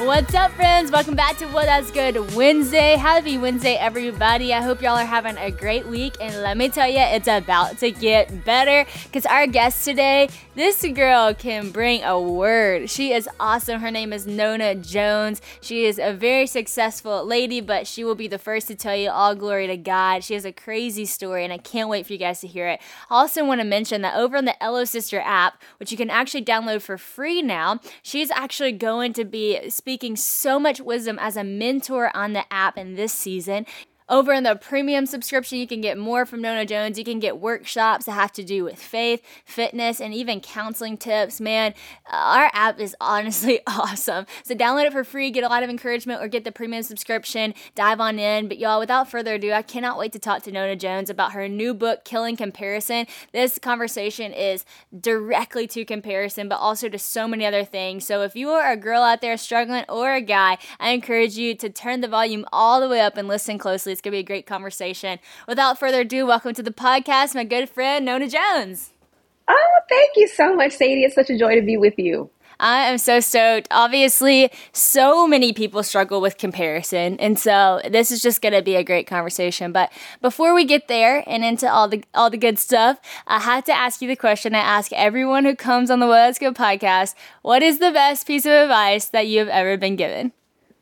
What's up, friends? Welcome back to Well That's Good Wednesday. Happy Wednesday, everybody. I hope y'all are having a great week. And let me tell you, it's about to get better because our guest today, this girl can bring a word. She is awesome. Her name is Nona Jones. She is a very successful lady, but she will be the first to tell you all glory to God. She has a crazy story, and I can't wait for you guys to hear it. I also want to mention that over on the Elo Sister app, which you can actually download for free now, she's actually going to be speaking so much wisdom as a mentor on the app in this season. Over in the premium subscription, you can get more from Nona Jones. You can get workshops that have to do with faith, fitness, and even counseling tips. Man, our app is honestly awesome. So download it for free, get a lot of encouragement, or get the premium subscription. Dive on in. But y'all, without further ado, I cannot wait to talk to Nona Jones about her new book, Killing Comparison. This conversation is directly to comparison, but also to so many other things. So if you are a girl out there struggling or a guy, I encourage you to turn the volume all the way up and listen closely. It's going to be a great conversation. Without further ado, welcome to the podcast, my good friend, Nona Jones. Oh, thank you so much, Sadie. It's such a joy to be with you. I am so stoked. Obviously, so many people struggle with comparison, and so this is just going to be a great conversation. But before we get there and into all the good stuff, I have to ask you the question I ask everyone who comes on the Well That's Good podcast. What is the best piece of advice that you have ever been given?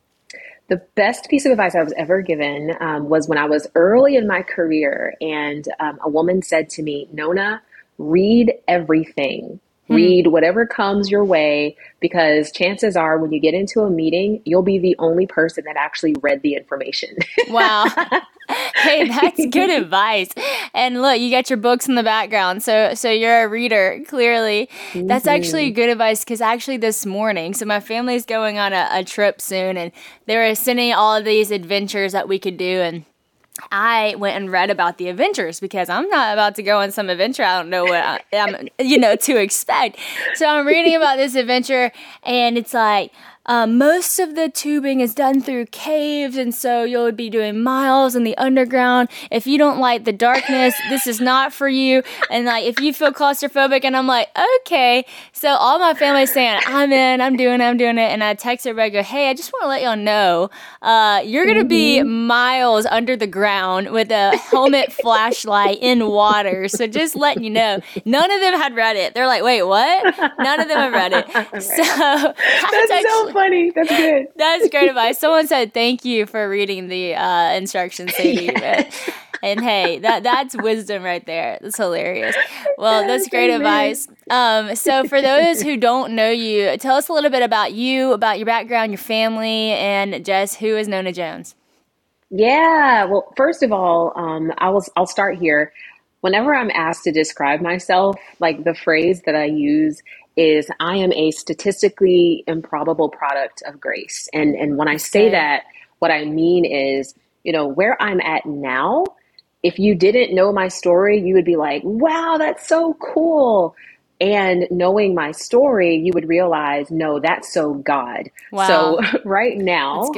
The best piece of advice I was ever given was when I was early in my career, and a woman said to me, Nona, read everything. Read whatever comes your way, because chances are when you get into a meeting, you'll be the only person that actually read the information. Wow. Hey, that's good advice. And look, you got your books in the background, so you're a reader, clearly. Mm-hmm. That's actually good advice, because actually this morning, so my family's going on a trip soon, and they were sending all of these adventures that we could do, and I went and read about the adventures because I'm not about to go on some adventure. I don't know what I'm to expect. So I'm reading about this adventure, and it's like, most of the tubing is done through caves, and so you'll be doing miles in the underground. If you don't like the darkness, this is not for you. And like, if you feel claustrophobic, and I'm like, okay. So all my family's saying, I'm in, I'm doing it. And I text everybody, go, hey, I just want to let y'all know, you're going to be miles under the ground with a helmet flashlight in water. So just letting you know, none of them had read it. They're like, wait, what? None of them have read it. Right. So that's so funny. That's good. That's great advice. Someone said thank you for reading the instructions, Sadie. Yes. And hey, that's wisdom right there. That's hilarious. Well, that's great advice. So for those who don't know you, tell us a little bit about you, about your background, your family, and just who is Nona Jones. Yeah. Well, first of all, I'll start here. Whenever I'm asked to describe myself, like the phrase that I use is I am a statistically improbable product of grace. And when I say that, what I mean is, where I'm at now, if you didn't know my story, you would be like, wow, that's so cool. And knowing my story, you would realize, no, that's so God. Wow. So right now,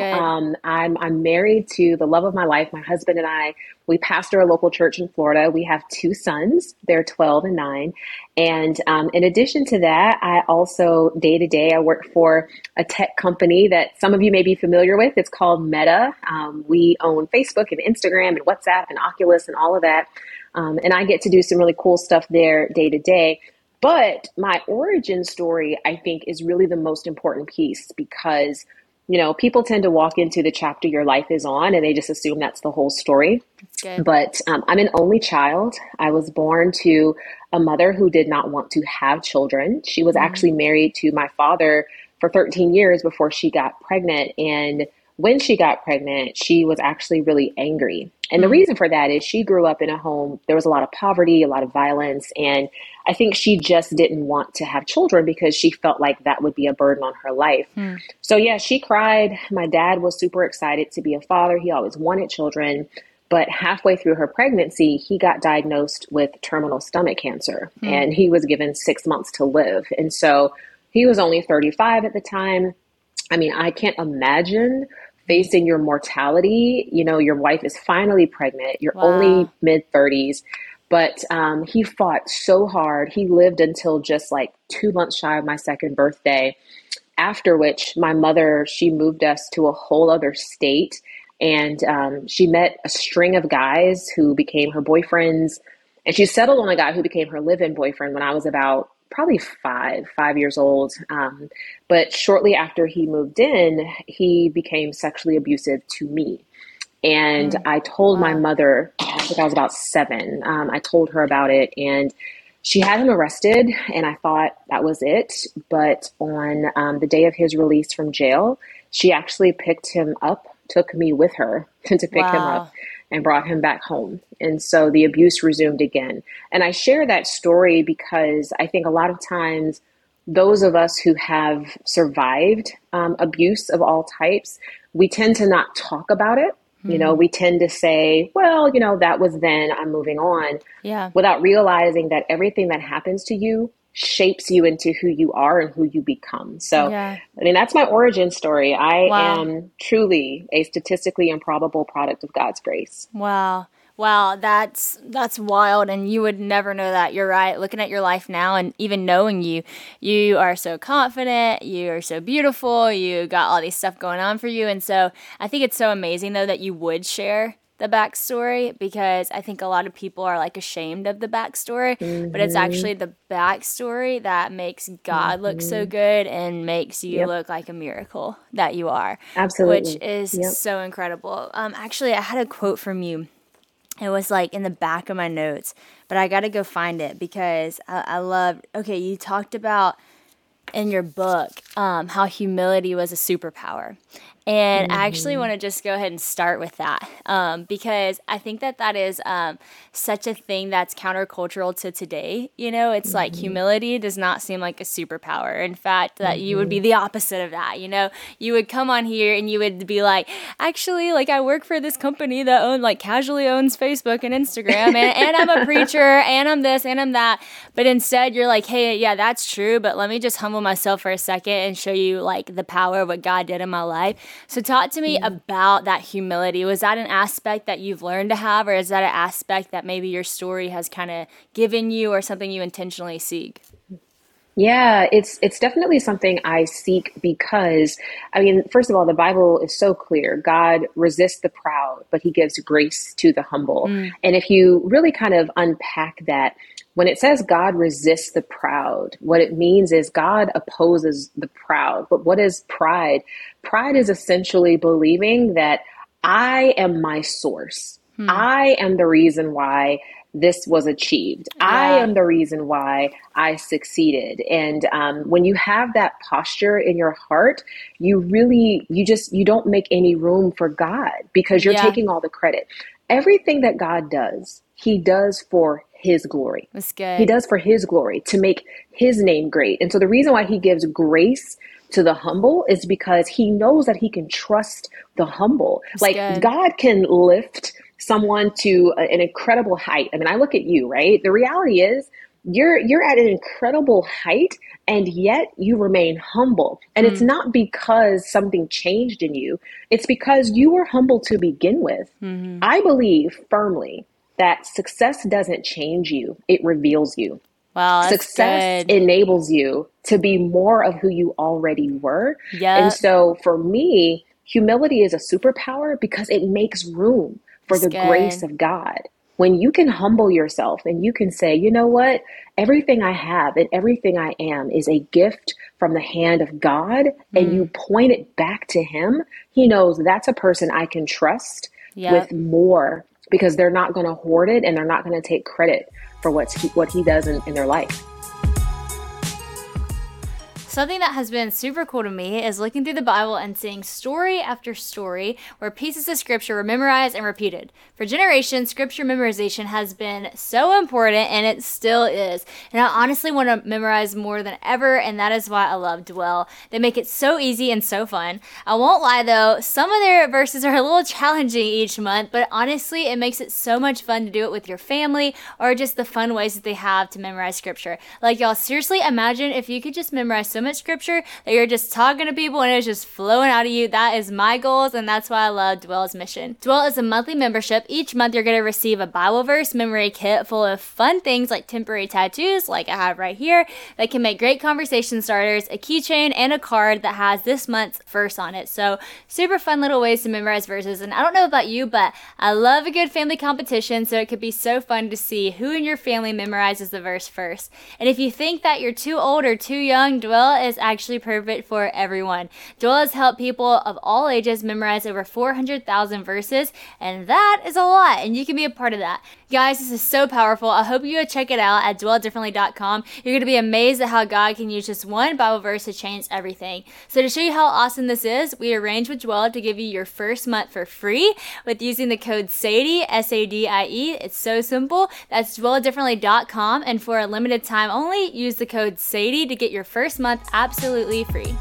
I'm married to the love of my life. My husband and I, we pastor a local church in Florida. We have 2 sons. They're 12 and 9. And in addition to that, I also day to day, I work for a tech company that some of you may be familiar with. It's called Meta. We own Facebook and Instagram and WhatsApp and Oculus and all of that. And I get to do some really cool stuff there day to day. But my origin story, I think, is really the most important piece because, people tend to walk into the chapter your life is on and they just assume that's the whole story. But I'm an only child. I was born to a mother who did not want to have children. She was actually married to my father for 13 years before she got pregnant. And when she got pregnant, she was actually really angry. And the reason for that is she grew up in a home, there was a lot of poverty, a lot of violence. And I think she just didn't want to have children because she felt like that would be a burden on her life. So yeah, she cried. My dad was super excited to be a father. He always wanted children. But halfway through her pregnancy, he got diagnosed with terminal stomach cancer and he was given 6 months to live. And so he was only 35 at the time. I mean, I can't imagine facing your mortality. Your wife is finally pregnant. You're only mid-30s. But he fought so hard. He lived until just like 2 months shy of my second birthday. after which my mother, she moved us to a whole other state. And she met a string of guys who became her boyfriends. And she settled on a guy who became her live-in boyfriend when I was about probably 5 years old. But shortly after he moved in, he became sexually abusive to me. And I told my mother, I think I was about 7. I told her about it, and she had him arrested, and I thought that was it. But on the day of his release from jail, she actually picked him up, took me with her to pick him up, and brought him back home. And so the abuse resumed again. And I share that story because I think a lot of times those of us who have survived abuse of all types, we tend to not talk about it. You know, we tend to say, well, you know, that was then, I'm moving on. Yeah. Without realizing that everything that happens to you shapes you into who you are and who you become. So, I mean, that's my origin story. I am truly a statistically improbable product of God's grace. Wow. Wow, that's wild, and you would never know that. You're right. Looking at your life now and even knowing you, you are so confident, you are so beautiful, you got all these stuff going on for you. And so I think it's so amazing, though, that you would share the backstory, because I think a lot of people are like ashamed of the backstory, but it's actually the backstory that makes God look so good and makes you look like a miracle that you are. Absolutely. Which is so incredible. Actually, I had a quote from you. It was like in the back of my notes, but I got to go find it because I love, you talked about in your book how humility was a superpower. And I actually want to just go ahead and start with that because I think that is such a thing that's countercultural to today. You know, it's like humility does not seem like a superpower. In fact, that you would be the opposite of that. You know, you would come on here and you would be like, actually, like I work for this company that casually owns Facebook and Instagram and I'm a preacher and I'm this and I'm that. But instead you're like, hey, yeah, that's true. But let me just humble myself for a second and show you like the power of what God did in my life. So talk to me about that humility. Was that an aspect that you've learned to have, or is that an aspect that maybe your story has kind of given you, or something you intentionally seek? Yeah, it's definitely something I seek because, I mean, first of all, the Bible is so clear. God resists the proud, but he gives grace to the humble. And if you really kind of unpack that, when it says God resists the proud, what it means is God opposes the proud. But what is pride? Pride is essentially believing that I am my source. I am the reason why this was achieved. I am the reason why I succeeded. And when you have that posture in your heart, you don't make any room for God because you're taking all the credit. Everything that God does, he does for his glory. That's good. He does for his glory, to make his name great. And so the reason why he gives grace to the humble is because he knows that he can trust the humble. That's like good. God can lift someone to an incredible height. I mean, I look at you, right? The reality is you're at an incredible height, and yet you remain humble. And it's not because something changed in you. It's because you were humble to begin with. I believe firmly that success doesn't change you. It reveals you. Wow, that's Success good. enables you to be more of who you already were. Yep. And so for me, humility is a superpower because it makes room for That's the good. grace of God. When you can humble yourself and you can say, you know what, everything I have and everything I am is a gift from the hand of God, and you point it back to him, he knows that's a person I can trust with more, because they're not going to hoard it and they're not going to take credit for what he does in their life. Something that has been super cool to me is looking through the Bible and seeing story after story where pieces of scripture were memorized and repeated. For generations, scripture memorization has been so important, and it still is. And I honestly want to memorize more than ever, and that is why I love Dwell. They make it so easy and so fun. I won't lie though, some of their verses are a little challenging each month, but honestly, it makes it so much fun to do it with your family, or just the fun ways that they have to memorize scripture. Like, y'all, seriously, imagine if you could just memorize so so much scripture that you're just talking to people and it's just flowing out of you. That is my goals, and that's why I love Dwell's mission. Dwell is a monthly membership. Each month you're going to receive a Bible verse memory kit full of fun things like temporary tattoos, like I have right here, that can make great conversation starters, a keychain, and a card that has this month's verse on it. So super fun little ways to memorize verses. And I don't know about you, but I love a good family competition, so it could be so fun to see who in your family memorizes the verse first. And if you think that you're too old or too young, Dwell is actually perfect for everyone. Dwell has helped people of all ages memorize over 400,000 verses, and that is a lot, and you can be a part of that. Guys, this is so powerful. I hope you would check it out at dwelldifferently.com. You're going to be amazed at how God can use just one Bible verse to change everything. So to show you how awesome this is, we arranged with Dwell to give you your first month for free with using the code SADIE, S-A-D-I-E. It's so simple. That's dwelldifferently.com, and for a limited time only, use the code SADIE to get your first month absolutely free.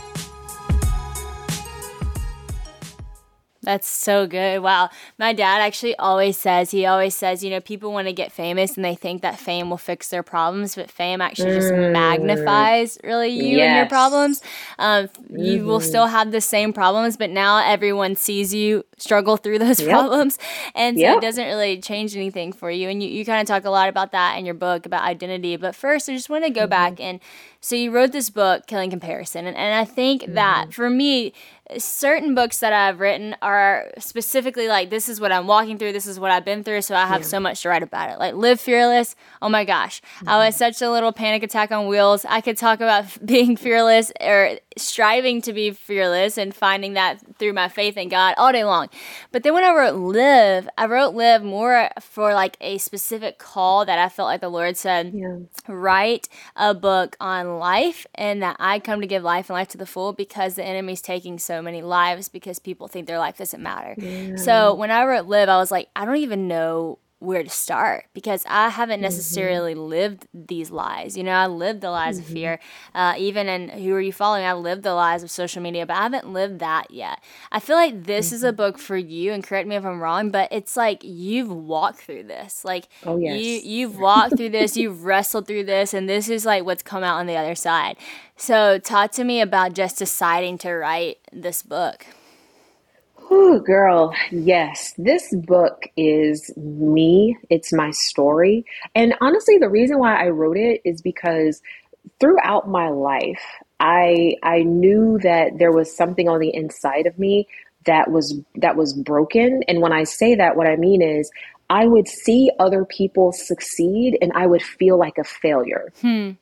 That's so good. Wow. My dad actually always says, people want to get famous and they think that fame will fix their problems, but fame actually just magnifies really you and your problems. You will still have the same problems, but now everyone sees you struggle through those problems. And so it doesn't really change anything for you. And you kind of talk a lot about that in your book about identity. But first, I just want to go back. And so you wrote this book, Killing Comparison. And I think that for me, certain books that I've written are specifically like, this is what I'm walking through, this is what I've been through, so I have so much to write about it. Like Live Fearless, oh my gosh, I was such a little panic attack on wheels. I could talk about being fearless or striving to be fearless and finding that through my faith in God all day long. But then when I wrote Live more for like a specific call that I felt like the Lord said, write a book on life, and that I come to give life and life to the full, because the enemy's taking so many lives because people think their life doesn't matter. So when I wrote Live, I was like, I don't even know where to start, because I haven't necessarily lived these lies. I lived the lies of fear. Even in Who Are You Following? I lived the lies of social media, but I haven't lived that yet. I feel like this is a book for you, and correct me if I'm wrong, but it's like you've walked through this. Like you've walked through this, you've wrestled through this, and this is like what's come out on the other side. So talk to me about just deciding to write this book. Oh, girl, yes. This book is me. It's my story. And honestly, the reason why I wrote it is because throughout my life, I knew that there was something on the inside of me that was broken. And when I say that, what I mean is I would see other people succeed and I would feel like a failure. And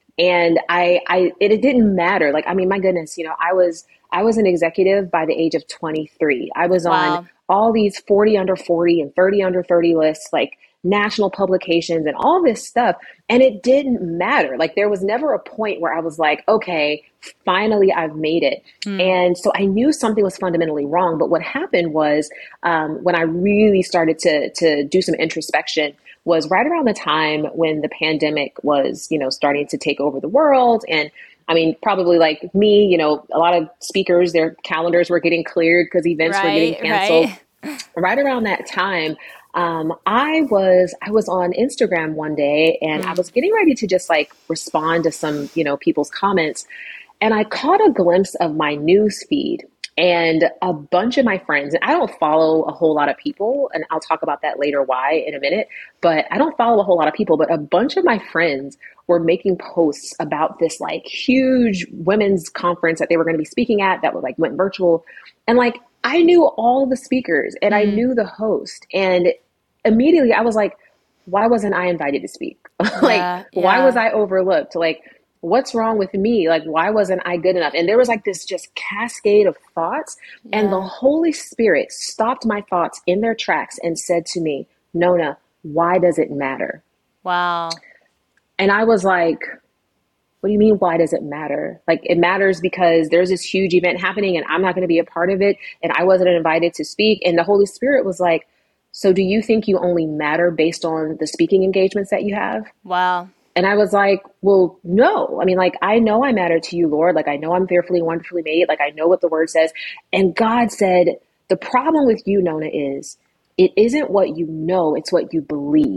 it didn't matter. Like, I mean, my goodness, I was an executive by the age of 23. I was on all these 40 under 40 and 30 under 30 lists, like national publications and all this stuff. And it didn't matter. Like, there was never a point where I was like, okay, finally I've made it. And so I knew something was fundamentally wrong. But what happened was when I really started to do some introspection was right around the time when the pandemic was, starting to take over the world. And I mean, probably like me, a lot of speakers, their calendars were getting cleared because events were getting canceled. Right around that time, I was on Instagram one day, and I was getting ready to just like respond to some, people's comments. And I caught a glimpse of my news feed, and a bunch of my friends, and I don't follow a whole lot of people, and I'll talk about that later why in a minute, but I don't follow a whole lot of people, but a bunch of my friends were making posts about this like huge women's conference that they were going to be speaking at that went virtual. And like, I knew all the speakers and I knew the host, and immediately I was like, why wasn't I invited to speak? Why was I overlooked? Like, what's wrong with me? Like, why wasn't I good enough? And there was like this just cascade of thoughts, and the Holy Spirit stopped my thoughts in their tracks and said to me, Nona, why does it matter? Wow. And I was like, what do you mean, why does it matter? Like, it matters because there's this huge event happening and I'm not going to be a part of it. And I wasn't invited to speak. And the Holy Spirit was like, so do you think you only matter based on the speaking engagements that you have? Wow. And I was like, well, no. I mean, like, I know I matter to you, Lord. Like, I know I'm fearfully and wonderfully made. Like, I know what the word says. And God said, the problem with you, Nona, is it isn't what you know, it's what you believe.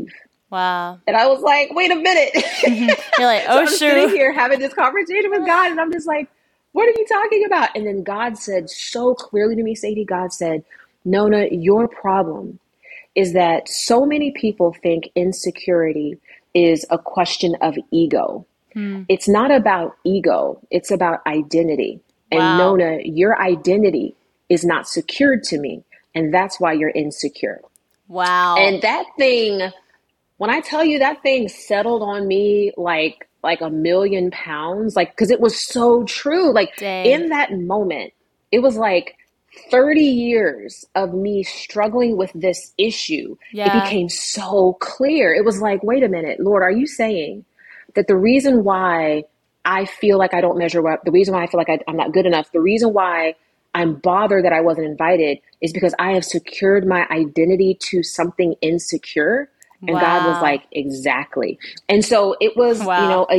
Wow. And I was like, wait a minute. You're like, oh, so I'm sitting here having this conversation with God, and I'm just like, what are you talking about? And then God said so clearly to me, Sadie, God said, Nona, your problem is that so many people think insecurity is a question of ego. It's not about ego. It's about identity. Wow. And Nona, your identity is not secured to me. And that's why you're insecure. Wow. And that thing, when I tell you that thing settled on me like £1,000,000, like, cause it was so true. Like in that moment, it was like 30 years of me struggling with this issue. Yeah. It became so clear. It was like, wait a minute, Lord, are you saying that the reason why I feel like I don't measure up, the reason why I feel like I'm not good enough, the reason why I'm bothered that I wasn't invited is because I have secured my identity to something insecure? And God was like, exactly. And so it was, a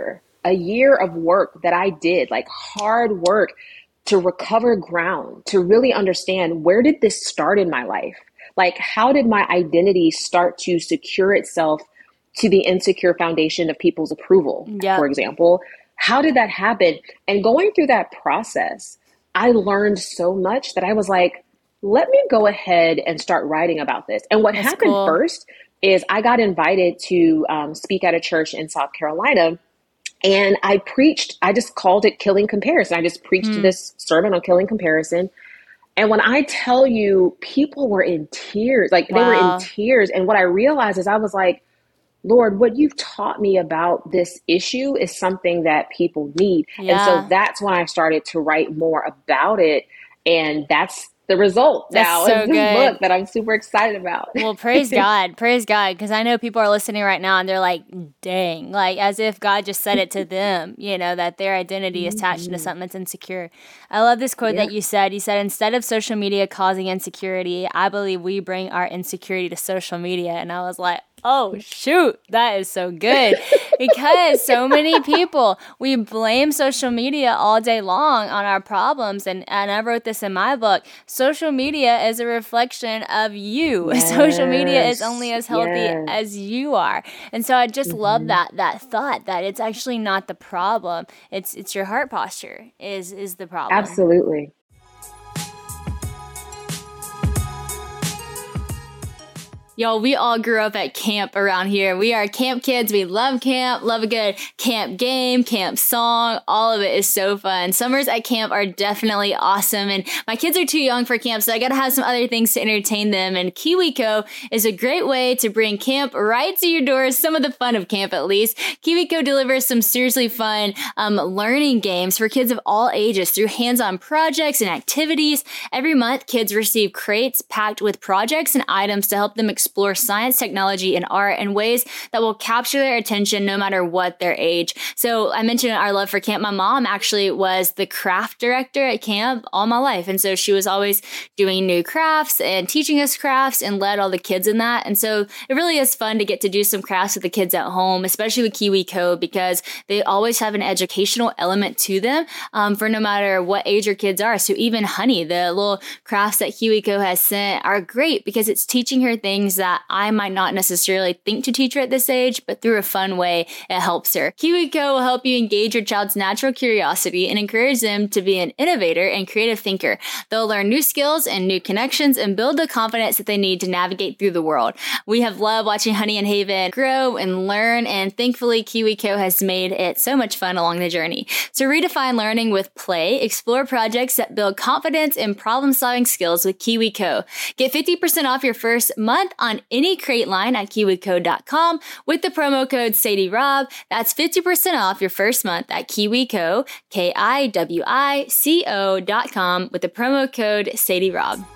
year of work that I did, like hard work to recover ground, to really understand, where did this start in my life? Like, how did my identity start to secure itself to the insecure foundation of people's approval, for example? How did that happen? And going through that process, I learned so much that I was like, let me go ahead and start writing about this. And what happened first is I got invited to speak at a church in South Carolina. And I just called it Killing Comparison. I just preached this sermon on killing comparison. And when I tell you, people were in tears, like they were in tears. And what I realized is I was like, Lord, what you've taught me about this issue is something that people need. And so that's when I started to write more about it. And that's the result now of this book that I'm super excited about. Well, praise God. Praise God. Because I know people are listening right now and they're like, dang, like as if God just said it to them, that their identity is attached to something that's insecure. I love this quote that you said. You said, instead of social media causing insecurity, I believe we bring our insecurity to social media. And I was like, oh, shoot, that is so good. Because so many people, we blame social media all day long on our problems. And I wrote this in my book. Social media is a reflection of you. Yes. Social media is only as healthy as you are. And so I just love that thought that it's actually not the problem. It's your heart posture is the problem. Absolutely. Y'all, we all grew up at camp around here. We are camp kids. We love camp, love a good camp game, camp song. All of it is so fun. Summers at camp are definitely awesome. And my kids are too young for camp, so I got to have some other things to entertain them. And KiwiCo is a great way to bring camp right to your doors, some of the fun of camp at least. KiwiCo delivers some seriously fun learning games for kids of all ages through hands-on projects and activities. Every month, kids receive crates packed with projects and items to help them explore science, technology, and art in ways that will capture their attention no matter what their age. So I mentioned our love for camp. My mom actually was the craft director at camp all my life. And so she was always doing new crafts and teaching us crafts and led all the kids in that. And so it really is fun to get to do some crafts with the kids at home, especially with KiwiCo, because they always have an educational element to them for no matter what age your kids are. So even Honey, the little crafts that KiwiCo has sent are great because it's teaching her things that I might not necessarily think to teach her at this age, but through a fun way, it helps her. KiwiCo will help you engage your child's natural curiosity and encourage them to be an innovator and creative thinker. They'll learn new skills and new connections and build the confidence that they need to navigate through the world. We have loved watching Honey and Haven grow and learn, and thankfully KiwiCo has made it so much fun along the journey. So redefine learning with play, explore projects that build confidence and problem-solving skills with KiwiCo. Get 50% off your first month on any crate line at KiwiCo.com with the promo code SadieRob. That's 50% off your first month at KiwiCo, KiwiCo.com with the promo code SadieRob.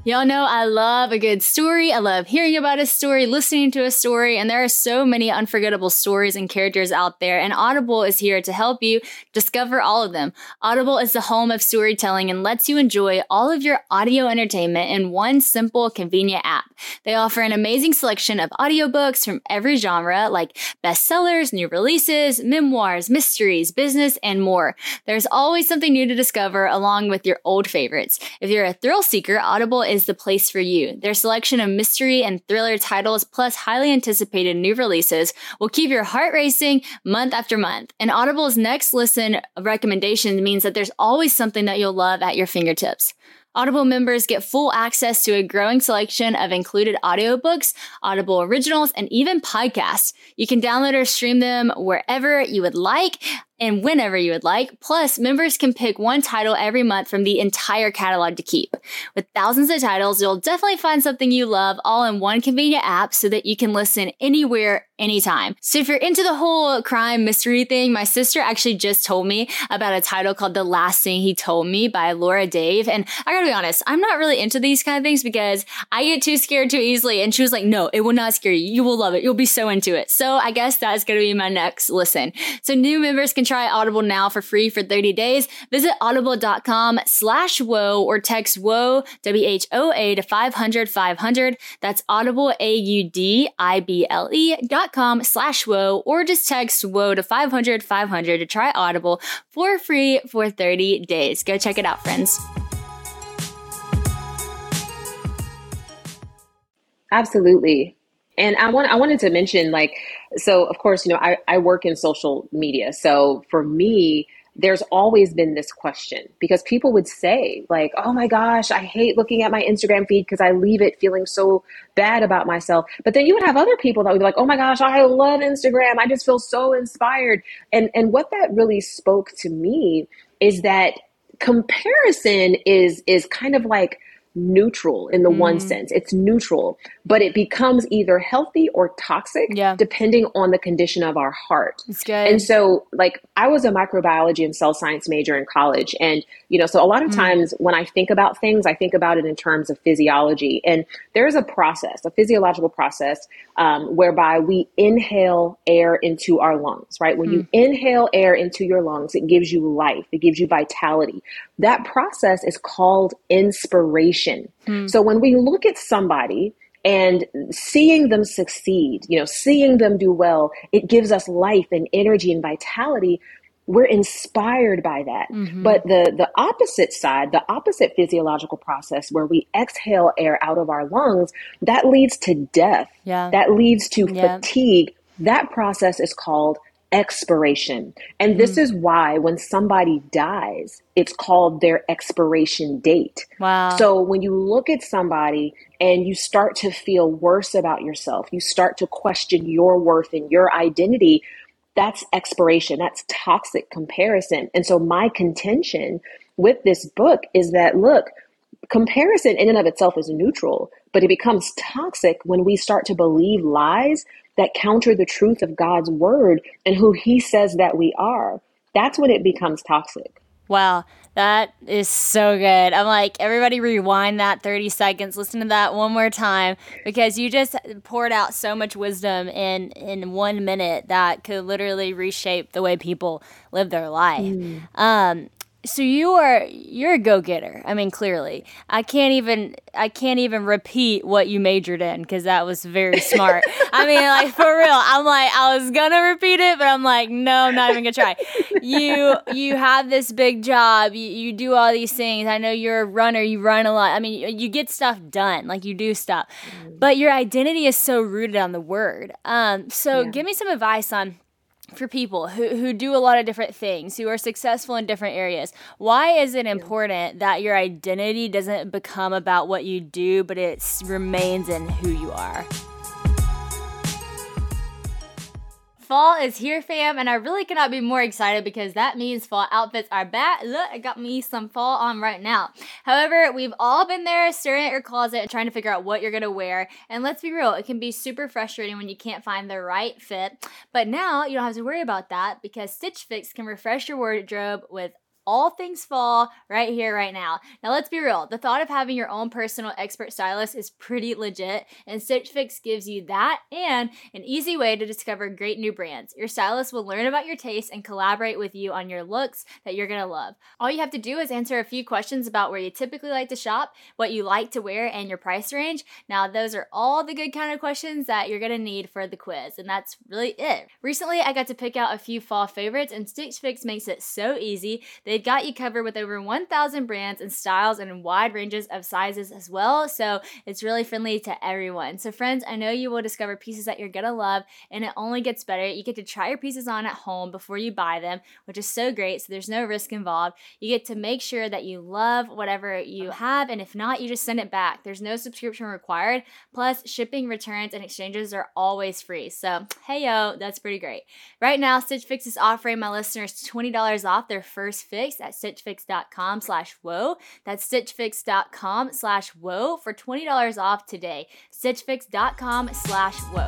Y'all know I love a good story. I love hearing about a story, listening to a story, and there are so many unforgettable stories and characters out there, and Audible is here to help you discover all of them. Audible is the home of storytelling and lets you enjoy all of your audio entertainment in one simple, convenient app. They offer an amazing selection of audiobooks from every genre, like bestsellers, new releases, memoirs, mysteries, business, and more. There's always something new to discover along with your old favorites. If you're a thrill seeker, Audible is the place for you. Their selection of mystery and thriller titles plus highly anticipated new releases will keep your heart racing month after month. And Audible's next listen recommendation means that there's always something that you'll love at your fingertips. Audible members get full access to a growing selection of included audiobooks, Audible originals, and even podcasts. You can download or stream them wherever you would like and whenever you would like. Plus, members can pick one title every month from the entire catalog to keep. With thousands of titles, you'll definitely find something you love all in one convenient app so that you can listen anywhere, anytime. So if you're into the whole crime mystery thing, my sister actually just told me about a title called The Last Thing He Told Me by Laura Dave. And I gotta be honest, I'm not really into these kind of things because I get too scared too easily. And she was like, no, it will not scare you. You will love it. You'll be so into it. So I guess that's gonna be my next listen. So new members can try Audible now for free for 30 days. Visit audible.com/whoa or text whoa, WHOA to 500-500. That's Audible, AUDIBLE.com/whoa, or just text whoa to 500-500 to try Audible for free for 30 days. Go check it out, friends. Absolutely. And I wanted to mention, so of course, I work in social media. So for me, there's always been this question because people would say like, oh my gosh, I hate looking at my Instagram feed because I leave it feeling so bad about myself. But then you would have other people that would be like, oh my gosh, I love Instagram. I just feel so inspired. And what that really spoke to me is that comparison is kind of like neutral in the one sense. It's neutral, but it becomes either healthy or toxic depending on the condition of our heart. It's good. And so I was a microbiology and cell science major in college. And, so a lot of times when I think about things, I think about it in terms of physiology. And there's a process, a physiological process, whereby we inhale air into our lungs, right? When you inhale air into your lungs, it gives you life. It gives you vitality. That process is called inspiration. So when we look at somebody and seeing them succeed, seeing them do well, it gives us life and energy and vitality. We're inspired by that. But the opposite side, the opposite physiological process where we exhale air out of our lungs, that leads to death. That leads to fatigue. That process is called expiration. And this is why when somebody dies, it's called their expiration date. Wow. So when you look at somebody and you start to feel worse about yourself, you start to question your worth and your identity, that's expiration. That's toxic comparison. And so my contention with this book is that, look, comparison in and of itself is neutral, but it becomes toxic when we start to believe lies that counter the truth of God's word and who he says that we are. That's when it becomes toxic. Wow, that is so good. I'm like, everybody rewind that 30 seconds, listen to that one more time, because you just poured out so much wisdom in 1 minute that could literally reshape the way people live their life. So you're a go-getter. I mean, clearly. I can't even repeat what you majored in because that was very smart. I mean, for real. I was gonna repeat it, but I'm like, no, I'm not even gonna try. You have this big job. You do all these things. I know you're a runner. You run a lot. I mean, you get stuff done. You do stuff. But your identity is so rooted on the word. Give me some advice on, for people who do a lot of different things, who are successful in different areas. Why is it important that your identity doesn't become about what you do, but it remains in who you are? Fall is here, fam, and I really cannot be more excited because that means fall outfits are back. Look, I got me some fall on right now. However, we've all been there staring at your closet and trying to figure out what you're going to wear. And let's be real, it can be super frustrating when you can't find the right fit. But now you don't have to worry about that because Stitch Fix can refresh your wardrobe with all things fall right here, right now. Now, let's be real. The thought of having your own personal expert stylist is pretty legit, and Stitch Fix gives you that and an easy way to discover great new brands. Your stylist will learn about your taste and collaborate with you on your looks that you're going to love. All you have to do is answer a few questions about where you typically like to shop, what you like to wear, and your price range. Now, those are all the good kind of questions that you're going to need for the quiz, and that's really it. Recently, I got to pick out a few fall favorites, and Stitch Fix makes it so easy. They've got you covered with over 1,000 brands and styles and wide ranges of sizes as well, so it's really friendly to everyone. So friends, I know you will discover pieces that you're going to love, and it only gets better. You get to try your pieces on at home before you buy them, which is so great, so there's no risk involved. You get to make sure that you love whatever you have, and if not, you just send it back. There's no subscription required. Plus, shipping, returns, and exchanges are always free. So, hey yo, that's pretty great. Right now, Stitch Fix is offering my listeners $20 off their first fix at stitchfix.com/whoa. That's stitchfix.com/whoa for $20 off today. stitchfix.com/whoa.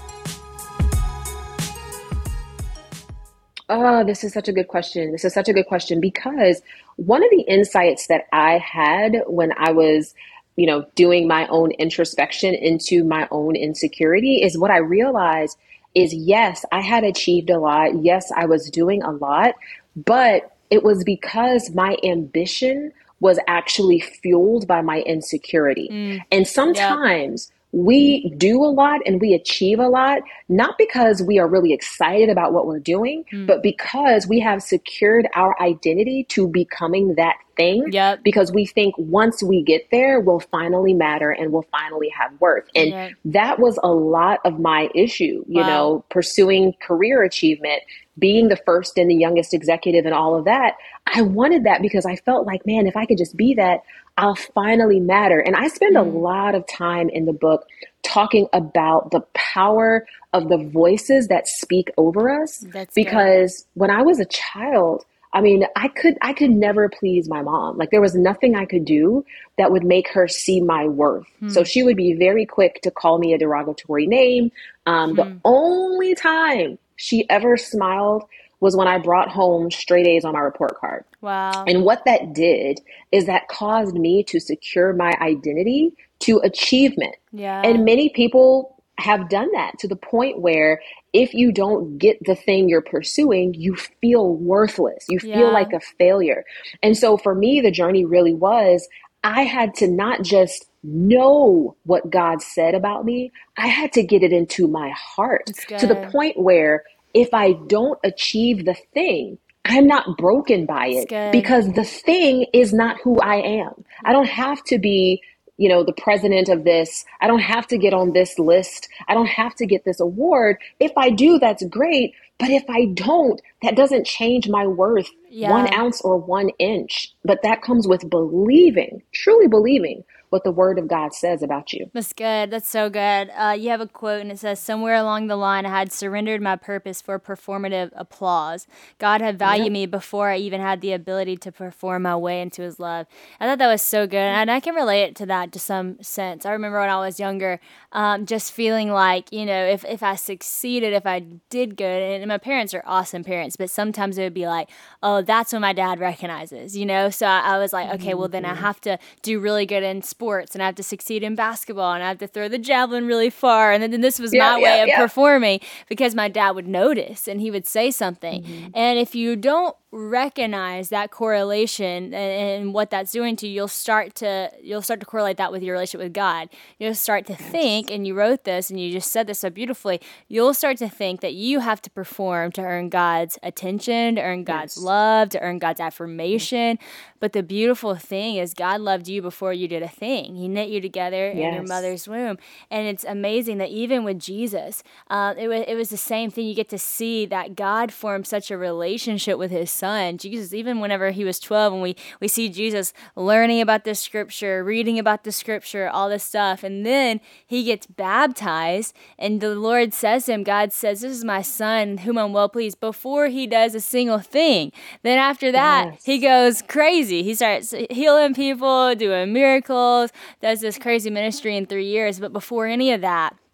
Oh, this is such a good question. This is such a good question because one of the insights that I had when I was, doing my own introspection into my own insecurity is what I realized is, yes, I had achieved a lot. Yes, I was doing a lot, but it was because my ambition was actually fueled by my insecurity. And sometimes we do a lot and we achieve a lot, not because we are really excited about what we're doing, but because we have secured our identity to becoming that thing. Because we think once we get there, we'll finally matter and we'll finally have worth. And that was a lot of my issue, pursuing career achievement, being the first and the youngest executive and all of that. I wanted that because I felt like, man, if I could just be that, I'll finally matter. And I spend a lot of time in the book talking about the power of the voices that speak over us. Because when I was a child, I could never please my mom. Like there was nothing I could do that would make her see my worth. So she would be very quick to call me a derogatory name. The only time she ever smiled was when I brought home straight A's on my report card. Wow. And what that did is that caused me to secure my identity to achievement. And many people have done that to the point where if you don't get the thing you're pursuing, you feel worthless. You feel like a failure. And so for me, the journey really was, I had to not just know what God said about me, I had to get it into my heart to the point where if I don't achieve the thing, I'm not broken by it because the thing is not who I am. I don't have to be, the president of this. I don't have to get on this list. I don't have to get this award. If I do, that's great. But if I don't, that doesn't change my worth 1 ounce or 1 inch. But that comes with believing, truly believing what the word of God says about you. That's good. That's so good. You have a quote and it says, somewhere along the line, I had surrendered my purpose for performative applause. God had valued me before I even had the ability to perform my way into his love. I thought that was so good. And I can relate to that to some sense. I remember when I was younger, just feeling like, if I succeeded, if I did good, and my parents are awesome parents, but sometimes it would be like, oh, that's when my dad recognizes, So I was like, okay, well then I have to do really good in sports and I have to succeed in basketball and I have to throw the javelin really far. And then this was my way of performing because my dad would notice and he would say something. And if you don't recognize that correlation and what that's doing to you, you'll start to correlate that with your relationship with God. You'll start to think, and you wrote this and you just said this so beautifully, you'll start to think that you have to perform to earn God's attention, to earn God's love, to earn God's affirmation. But the beautiful thing is God loved you before you did a thing. He knit you together in your mother's womb. And it's amazing that even with Jesus, it was the same thing. You get to see that God formed such a relationship with his son, Jesus, even whenever he was 12, and we see Jesus learning about the scripture, reading about the scripture, all this stuff. And then he gets baptized and the Lord says to him, God says, this is my son whom I'm well pleased, before he does a single thing. Then after that, he goes crazy. He starts healing people, doing miracles, does this crazy ministry in 3 years. But before any of that,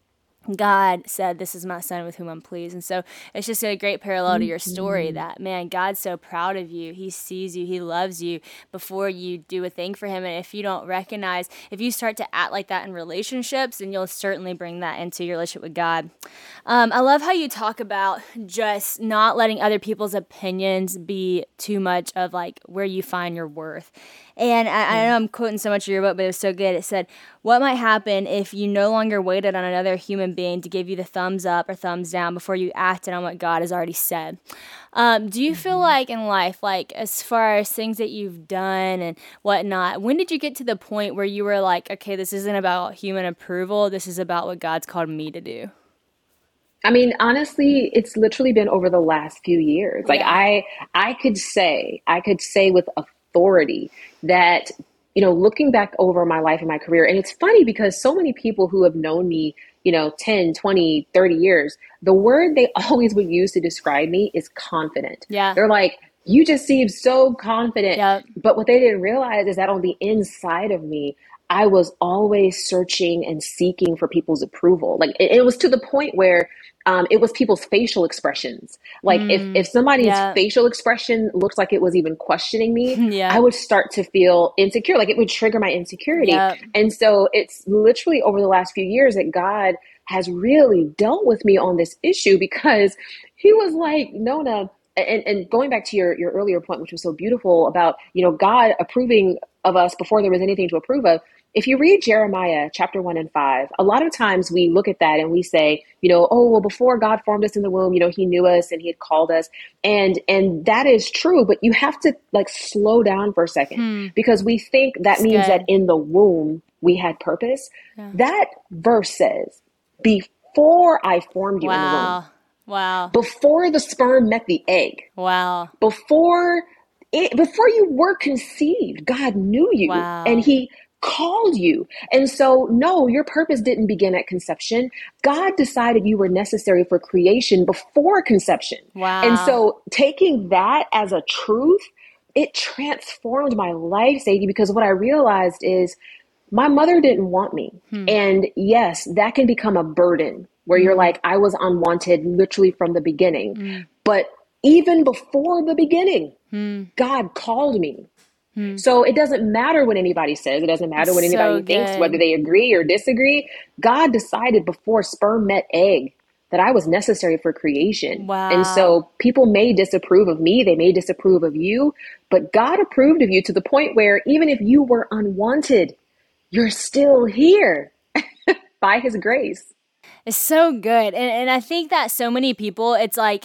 God said, "This is my son with whom I'm pleased." And so it's just a great parallel to your story that, man, God's so proud of you. He sees you. He loves you before you do a thing for him. And if you don't recognize, if you start to act like that in relationships, then you'll certainly bring that into your relationship with God. I love how you talk about just not letting other people's opinions be too much of like where you find your worth. And I know I'm quoting so much of your book, but it was so good. It said, "What might happen if you no longer waited on another human being to give you the thumbs up or thumbs down before you acted on what God has already said?" Do you feel like in life, like as far as things that you've done and whatnot, when did you get to the point where you were like, okay, this isn't about human approval, this is about what God's called me to do? I mean, honestly, it's literally been over the last few years. Like I could say with authority that, looking back over my life and my career, and it's funny because so many people who have known me, 10, 20, 30 years, the word they always would use to describe me is confident. Yeah. They're like, "You just seem so confident." Yep. But what they didn't realize is that on the inside of me, I was always searching and seeking for people's approval. Like it was to the point where it was people's facial expressions. Like if somebody's facial expression looked like it was even questioning me, I would start to feel insecure. Like it would trigger my insecurity. And so it's literally over the last few years that God has really dealt with me on this issue, because he was like, "Nona," and going back to your earlier point, which was so beautiful about, God approving of us before there was anything to approve of. If you read Jeremiah chapter 1 and 5, a lot of times we look at that and we say, "Oh, well, before God formed us in the womb, he knew us and he had called us." And that is true, but you have to like slow down for a second, because we think that means that in the womb we had purpose. That verse says, "Before I formed you in the womb." Wow. Before the sperm met the egg. Wow. Before you were conceived, God knew you and he called you. And so, no, your purpose didn't begin at conception. God decided you were necessary for creation before conception. Wow. And so taking that as a truth, it transformed my life, Sadie, because what I realized is my mother didn't want me. And yes, that can become a burden where you're like, I was unwanted literally from the beginning. But even before the beginning, God called me. So it doesn't matter what anybody says. It doesn't matter what anybody thinks, whether they agree or disagree. God decided before sperm met egg that I was necessary for creation. Wow. And so people may disapprove of me. They may disapprove of you, but God approved of you to the point where even if you were unwanted, you're still here by his grace. It's so good. And I think that so many people, it's like,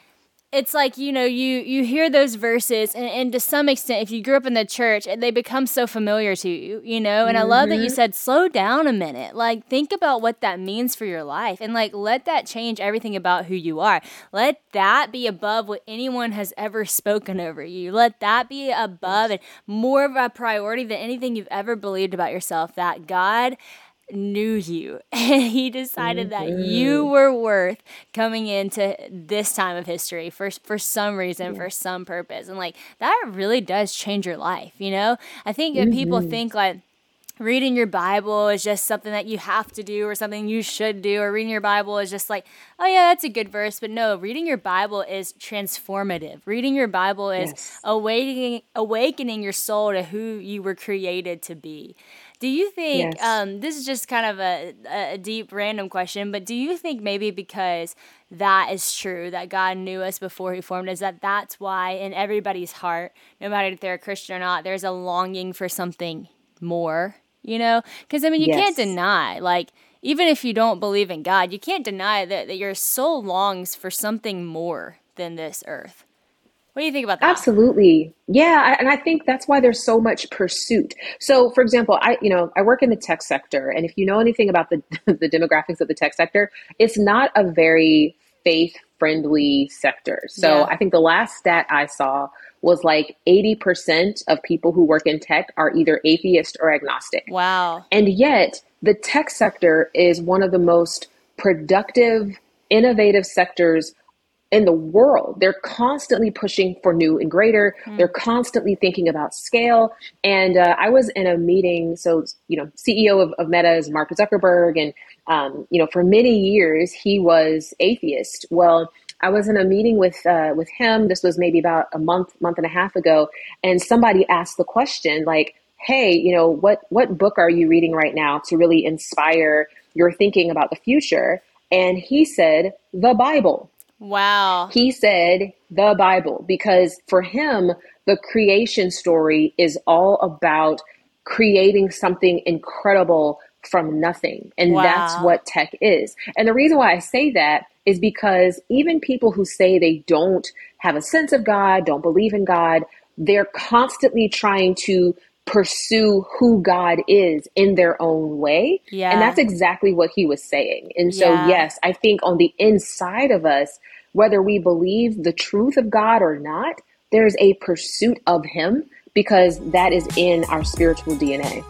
you hear those verses and to some extent, if you grew up in the church, they become so familiar to you, and I love that you said, slow down a minute, like think about what that means for your life and like, let that change everything about who you are. Let that be above what anyone has ever spoken over you. Let that be above and more of a priority than anything you've ever believed about yourself, that God knew you and he decided that you were worth coming into this time of history for some reason, for some purpose. And like that really does change your life. I think that people think like reading your Bible is just something that you have to do or something you should do, or reading your Bible is just like, oh yeah, that's a good verse. But no, reading your Bible is transformative. Reading your Bible is awakening your soul to who you were created to be. Do you think, this is just kind of a deep random question, but do you think maybe because that is true, that God knew us before he formed us, that's why in everybody's heart, no matter if they're a Christian or not, there's a longing for something more, Because, you can't deny, like, even if you don't believe in God, you can't deny that your soul longs for something more than this earth. What do you think about that? Absolutely. Yeah. And I think that's why there's so much pursuit. So for example, I work in the tech sector, and if you know anything about the demographics of the tech sector, it's not a very faith friendly sector. So I think the last stat I saw was like 80% of people who work in tech are either atheist or agnostic. Wow. And yet the tech sector is one of the most productive, innovative sectors in the world. They're constantly pushing for new and greater. They're constantly thinking about scale. And I was in a meeting. So, CEO of Meta is Mark Zuckerberg. And, for many years, he was atheist. Well, I was in a meeting with him. This was maybe about a month and a half ago. And somebody asked the question like, hey, what book are you reading right now to really inspire your thinking about the future? And he said, the Bible. Wow. He said the Bible, because for him, the creation story is all about creating something incredible from nothing. And that's what tech is. And the reason why I say that is because even people who say they don't have a sense of God, don't believe in God, they're constantly trying to pursue who God is in their own way. Yeah. And that's exactly what he was saying. And so, yes, I think on the inside of us, whether we believe the truth of God or not, there's a pursuit of him because that is in our spiritual DNA.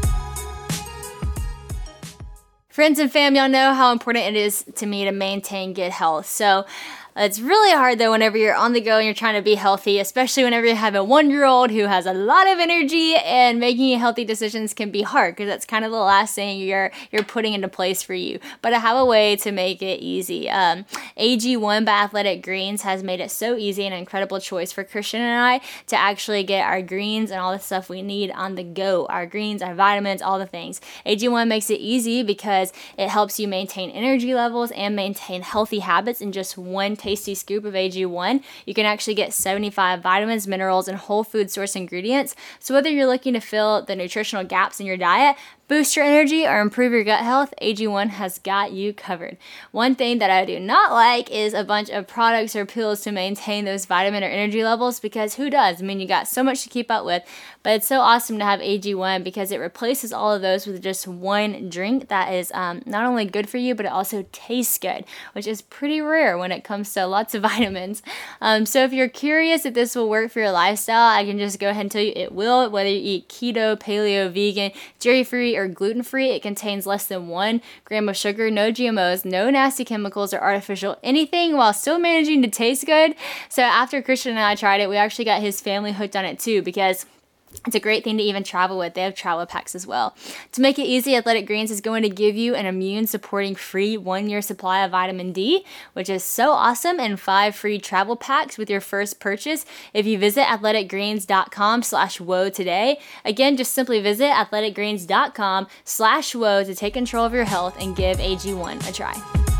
Friends and fam, y'all know how important it is to me to maintain good health. So it's really hard though whenever you're on the go and you're trying to be healthy, especially whenever you have a 1-year-old who has a lot of energy, and making healthy decisions can be hard because that's kind of the last thing you're putting into place for you. But I have a way to make it easy. AG1 by Athletic Greens has made it so easy and an incredible choice for Christian and I to actually get our greens and all the stuff we need on the go. Our greens, our vitamins, all the things. AG1 makes it easy because it helps you maintain energy levels and maintain healthy habits in just one tasty scoop of AG1. You can actually get 75 vitamins, minerals, and whole food source ingredients. So whether you're looking to fill the nutritional gaps in your diet, boost your energy, or improve your gut health, AG1 has got you covered. One thing that I do not like is a bunch of products or pills to maintain those vitamin or energy levels, because who does? I mean, you got so much to keep up with, but it's so awesome to have AG1 because it replaces all of those with just one drink that is not only good for you, but it also tastes good, which is pretty rare when it comes to lots of vitamins. So if you're curious if this will work for your lifestyle, I can just go ahead and tell you it will. Whether you eat keto, paleo, vegan, dairy-free, or gluten-free, it contains less than 1 gram of sugar, no GMOs, no nasty chemicals or artificial anything, while still managing to taste good. So after Christian and I tried it, we actually got his family hooked on it too, because it's a great thing to even travel with. They have travel packs as well. To make it easy, Athletic Greens is going to give you an immune-supporting free 1-year supply of vitamin D, which is so awesome, and 5 free travel packs with your first purchase if you visit athleticgreens.com/woe today. Again, just simply visit athleticgreens.com/woe to take control of your health and give AG1 a try.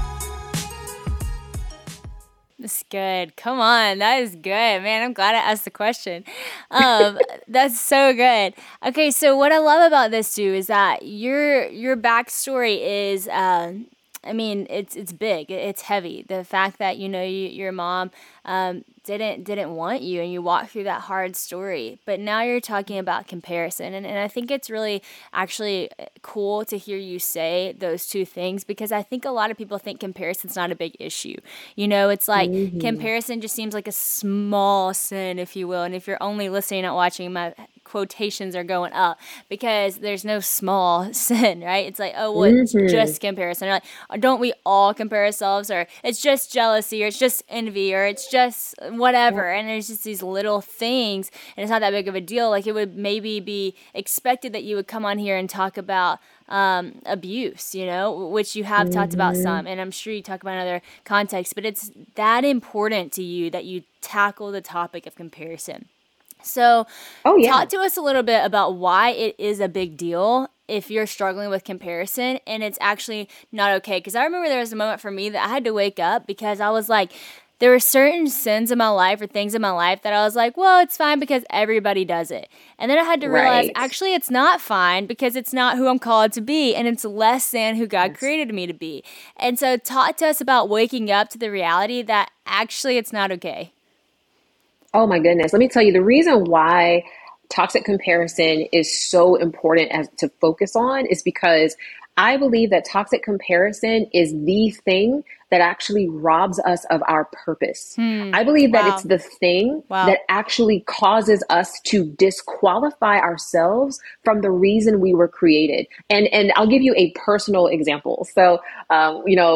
That's good. Come on. That is good, man. I'm glad I asked the question. That's so good. Okay, so what I love about this too is that your backstory is it's big. It's heavy. The fact that your mom didn't want you, and you walked through that hard story. But now you're talking about comparison, and I think it's really actually cool to hear you say those two things, because I think a lot of people think comparison's not a big issue. It's like comparison just seems like a small sin, if you will. And if you're only listening, not watching, my quotations are going up because there's no small sin, right? It's like, oh, well, it's just comparison. Or like, don't we all compare ourselves? Or it's just jealousy, or it's just envy, or it's just whatever. And there's just these little things, and it's not that big of a deal. Like, it would maybe be expected that you would come on here and talk about abuse, which you have talked about some, and I'm sure you talk about in other contexts, but it's that important to you that you tackle the topic of comparison. So talk to us a little bit about why it is a big deal if you're struggling with comparison and it's actually not okay. Because I remember there was a moment for me that I had to wake up, because I was like, there were certain sins in my life or things in my life that I was like, well, it's fine because everybody does it. And then I had to realize, actually, it's not fine because it's not who I'm called to be, and it's less than who God created me to be. And so talk to us about waking up to the reality that actually it's not okay. Oh my goodness. Let me tell you, the reason why toxic comparison is so important as to focus on is because I believe that toxic comparison is the thing that actually robs us of our purpose. I believe that it's the thing that actually causes us to disqualify ourselves from the reason we were created. And I'll give you a personal example. So,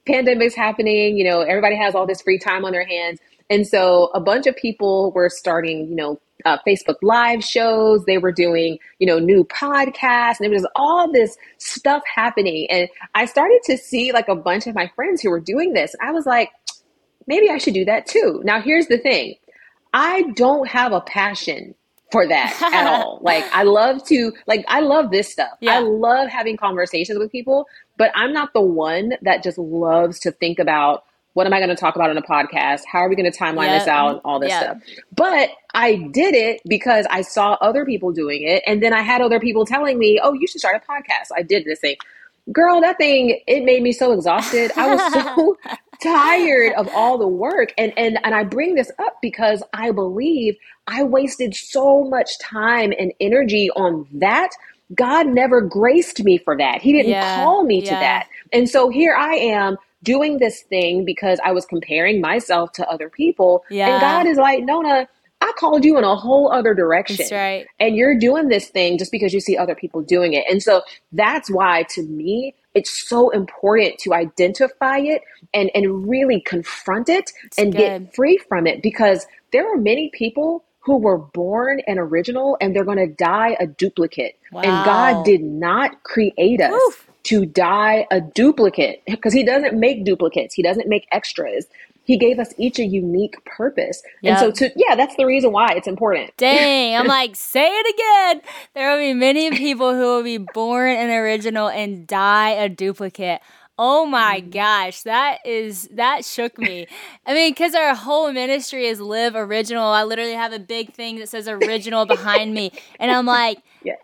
pandemic's happening, everybody has all this free time on their hands. And so a bunch of people were starting, Facebook Live shows. They were doing, new podcasts, and there was all this stuff happening. And I started to see like a bunch of my friends who were doing this. I was like, maybe I should do that too. Now, here's the thing. I don't have a passion for that at all. Like, I love this stuff. Yeah. I love having conversations with people, but I'm not the one that just loves to think about, what am I going to talk about on a podcast? How are we going to timeline this out and all this stuff? But I did it because I saw other people doing it. And then I had other people telling me, oh, you should start a podcast. I did this thing. Girl, that thing, it made me so exhausted. I was so tired of all the work. And I bring this up because I believe I wasted so much time and energy on that. God never graced me for that. He didn't call me to that. And so here I am doing this thing because I was comparing myself to other people. And God is like, Nona, I called you in a whole other direction. That's right. And you're doing this thing just because you see other people doing it. And so that's why, to me, it's so important to identify it and really confront it and get free from it, because there are many people who were born an original and they're going to die a duplicate. Wow. And God did not create us to die a duplicate, because he doesn't make duplicates. He doesn't make extras. He gave us each a unique purpose. Yep. And so that's the reason why it's important. Dang, I'm like, say it again. There will be many people who will be born an original and die a duplicate. Oh my gosh, that shook me. I mean, because our whole ministry is Live Original. I literally have a big thing that says original behind me. And I'm like,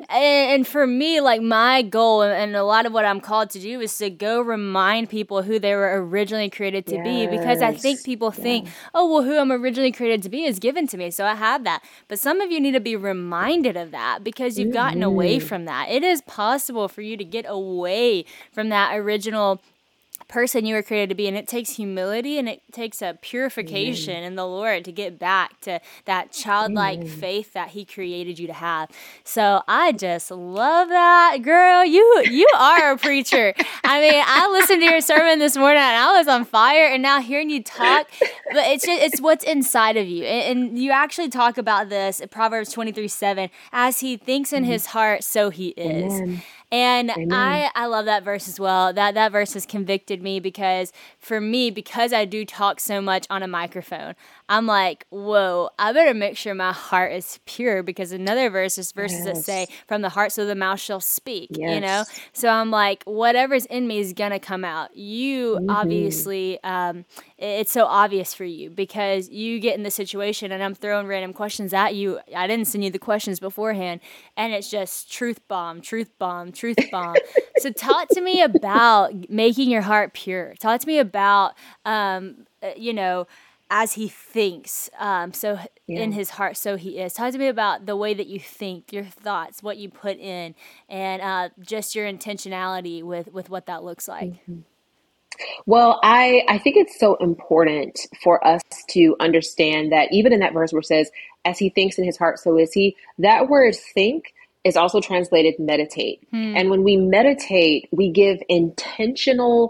and for me, like, my goal and a lot of what I'm called to do is to go remind people who they were originally created to be. Because I think people think, oh, well, who I'm originally created to be is given to me, so I have that. But some of you need to be reminded of that because you've gotten away from that. It is possible for you to get away from that original person you were created to be, and it takes humility and it takes a purification in the Lord to get back to that childlike faith that he created you to have. So I just love that. Girl, you are a preacher. I mean, I listened to your sermon this morning and I was on fire, and now hearing you talk, but it's what's inside of you. And you actually talk about this in Proverbs 23:7, as he thinks in his heart, so he is. Amen. And I love that verse as well. That verse has convicted me because for me, because I do talk so much on a microphone, I'm like, whoa, I better make sure my heart is pure, because another verse is verses that say, from the heart so the mouth shall speak, So I'm like, whatever's in me is going to come out. You obviously, it's so obvious for you because you get in the situation and I'm throwing random questions at you. I didn't send you the questions beforehand, and it's just truth bomb, truth bomb, truth bomb. So talk to me about making your heart pure. Talk to me about, as he thinks, in his heart, so he is. Talk to me about the way that you think, your thoughts, what you put in, and just your intentionality with what that looks like. Well, I think it's so important for us to understand that even in that verse where it says, as he thinks in his heart, so is he, that word think is also translated meditate. And when we meditate, we give intentional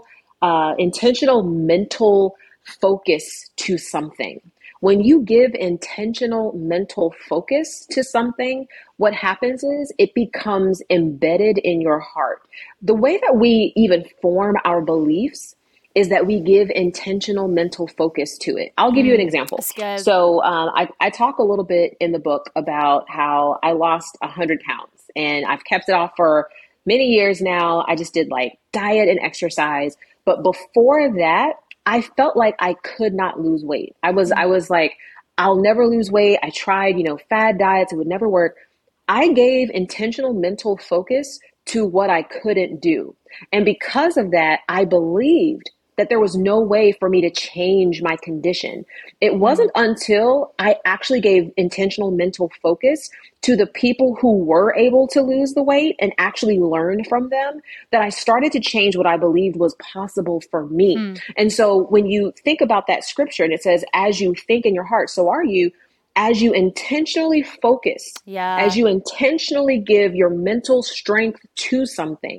mental focus to something. When you give intentional mental focus to something, what happens is it becomes embedded in your heart. The way that we even form our beliefs is that we give intentional mental focus to it. I'll give you an example. So I talk a little bit in the book about how I lost 100 pounds, and I've kept it off for many years now. I just did like diet and exercise. But before that, I felt like I could not lose weight. I was like, I'll never lose weight. I tried, fad diets. It would never work. I gave intentional mental focus to what I couldn't do. And because of that, I believed that there was no way for me to change my condition. It wasn't until I actually gave intentional mental focus to the people who were able to lose the weight and actually learned from them that I started to change what I believed was possible for me. And so when you think about that scripture and it says, as you think in your heart, so are you, as you intentionally focus, as you intentionally give your mental strength to something,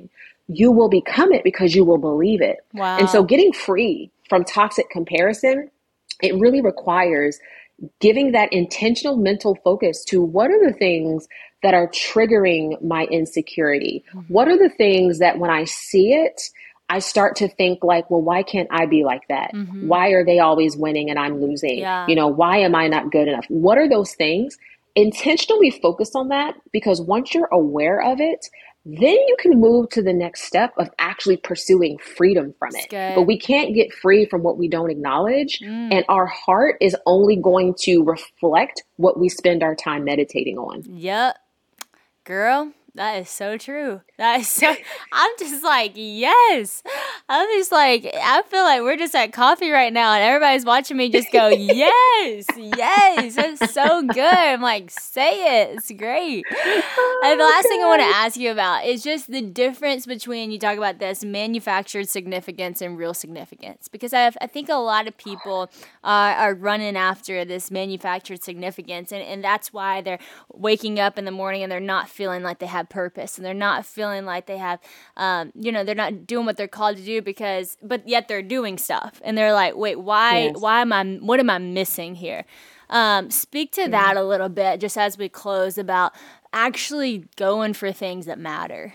you will become it because you will believe it. Wow. And so getting free from toxic comparison, it really requires giving that intentional mental focus to what are the things that are triggering my insecurity? What are the things that when I see it, I start to think like, well, why can't I be like that? Why are they always winning and I'm losing? Yeah. You know, why am I not good enough? What are those things? Intentionally focus on that, because once you're aware of it, then you can move to the next step of actually pursuing freedom from it. But we can't get free from what we don't acknowledge. And our heart is only going to reflect what we spend our time meditating on. Yep. Girl, that is so true. That is so, I'm just like, yes. I'm just like, I feel like we're just at coffee right now and everybody's watching me just go, yes, yes. That's so good. I'm like, say it. It's great. And the last thing I want to ask you about is just the difference between, you talk about this, manufactured significance and real significance. Because I think a lot of people are running after this manufactured significance. And that's why they're waking up in the morning and they're not feeling like they have purpose, and they're not feeling like they have, they're not doing what they're called to do but yet they're doing stuff, and they're like, wait, why what am I missing here? Speak to that a little bit, just as we close, about actually going for things that matter.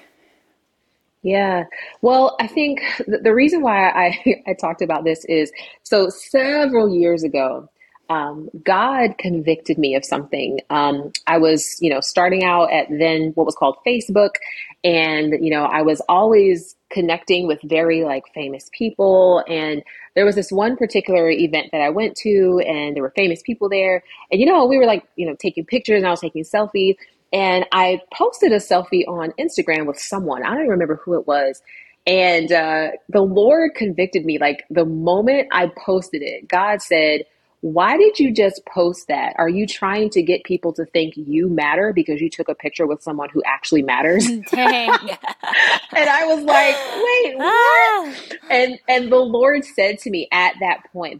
Yeah. Well, I think the reason why I talked about this is, so several years ago, God convicted me of something. I was, starting out at then what was called Facebook. And, I was always connecting with very famous people. And there was this one particular event that I went to, and there were famous people there. And, we were taking pictures, and I was taking selfies. And I posted a selfie on Instagram with someone. I don't even remember who it was. And the Lord convicted me. Like, the moment I posted it, God said, why did you just post that? Are you trying to get people to think you matter because you took a picture with someone who actually matters? Dang. And I was like, wait, what? And the Lord said to me at that point,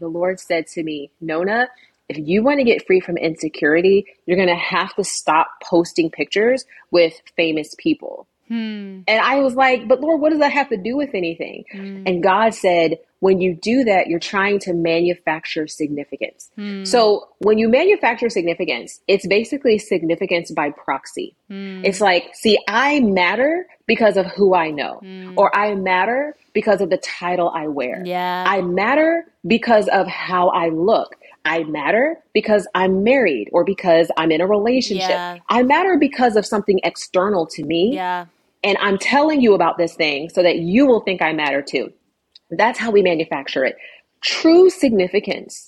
Nona, if you want to get free from insecurity, you're going to have to stop posting pictures with famous people. And I was like, but Lord, what does that have to do with anything? And God said, when you do that, you're trying to manufacture significance. So when you manufacture significance, it's basically significance by proxy. It's like, see, I matter because of who I know, or I matter because of the title I wear. Yeah. I matter because of how I look. I matter because I'm married, or because I'm in a relationship. Yeah. I matter because of something external to me. Yeah. And I'm telling you about this thing so that you will think I matter too. That's how we manufacture it. True significance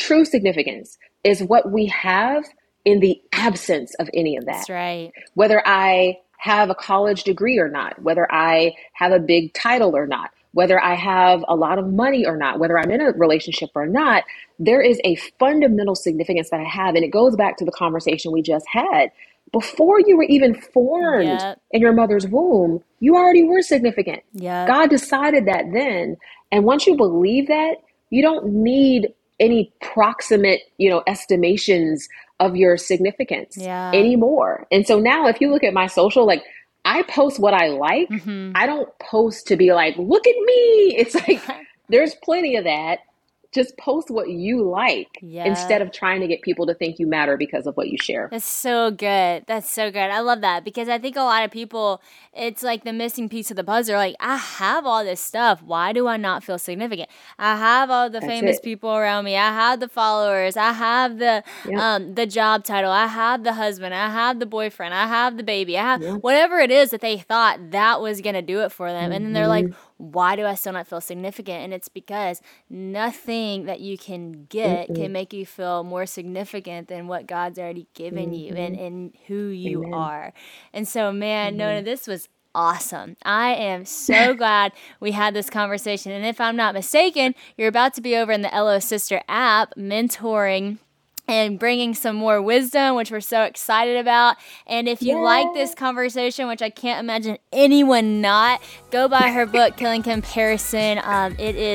is what we have in the absence of any of that. That's right. Whether I have a college degree or not, whether I have a big title or not, whether I have a lot of money or not, whether I'm in a relationship or not, there is a fundamental significance that I have. And it goes back to the conversation we just had. Before you were even formed in your mother's womb, you already were significant. God decided that then. And once you believe that, you don't need any proximate, estimations of your significance anymore. And so now if you look at my social, I post what I like. I don't post to be like, look at me. It's like, there's plenty of that. Just post what you like instead of trying to get people to think you matter because of what you share. That's so good. That's so good. I love that, because I think a lot of people, it's like the missing piece of the puzzle. Like, I have all this stuff. Why do I not feel significant? I have all the famous people around me. I have the followers. I have the job title. I have the husband. I have the boyfriend. I have the baby. I have whatever it is that they thought that was going to do it for them. And then they're like, why do I still not feel significant? And it's because nothing that you can get can make you feel more significant than what God's already given you and who you are. And so, man, Nona, this was awesome. I am so glad we had this conversation. And if I'm not mistaken, you're about to be over in the LO Sister app mentoring and bringing some more wisdom, which we're so excited about. And if you like this conversation, which I can't imagine anyone not, go buy her book, Killing Comparison. It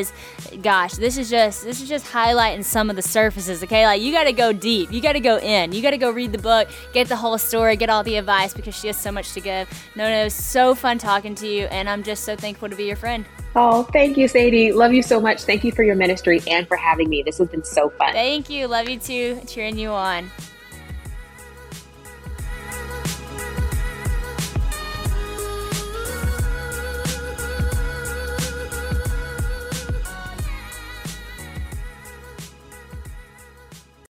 gosh, this is just highlighting some of the surfaces, okay? Like, you got to go deep. You got to go in. You got to go read the book, get the whole story, get all the advice, because she has so much to give. Nona, it was so fun talking to you, and I'm just so thankful to be your friend. Oh, thank you, Sadie. Love you so much. Thank you for your ministry and for having me. This has been so fun. Thank you. Love you too. Cheering you on.